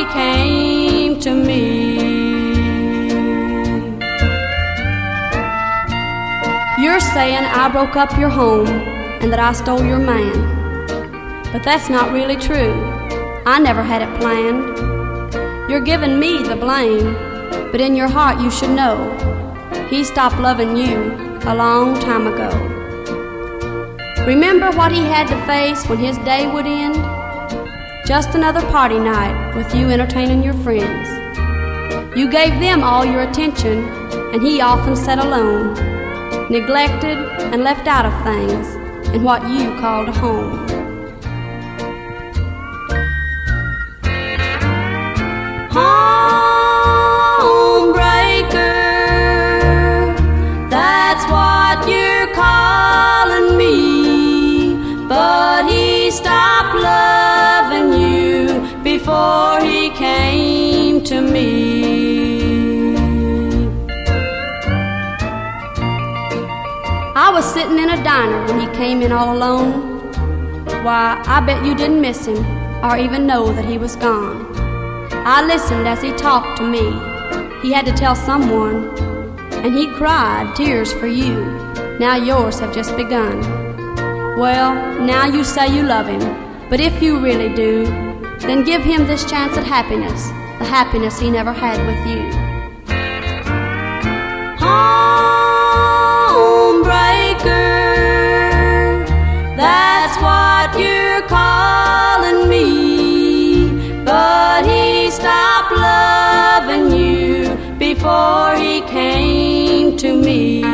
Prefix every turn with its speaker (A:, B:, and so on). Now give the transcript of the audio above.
A: came to me. You're saying I broke up your home and that I stole your man, but that's not really true. I never had it planned. You're giving me the blame, but in your heart you should know he stopped loving you a long time ago. Remember what he had to face when his day would end? Just another party night with you entertaining your friends. You gave them all your attention, and he often sat alone, neglected and left out of things in what you called a home. Homebreaker, that's what you're calling me, but he stopped loving you before he came to me. I was sitting in a diner when he came in all alone. Why, I bet you didn't miss him or even know that he was gone. I listened as he talked to me. He had to tell someone, and he cried tears for you. Now yours have just begun. Well, now you say you love him, but if you really do, then give him this chance at happiness, the happiness he never had with you. Homebreaker, that's what you're calling me, but he stopped loving you before he came to me.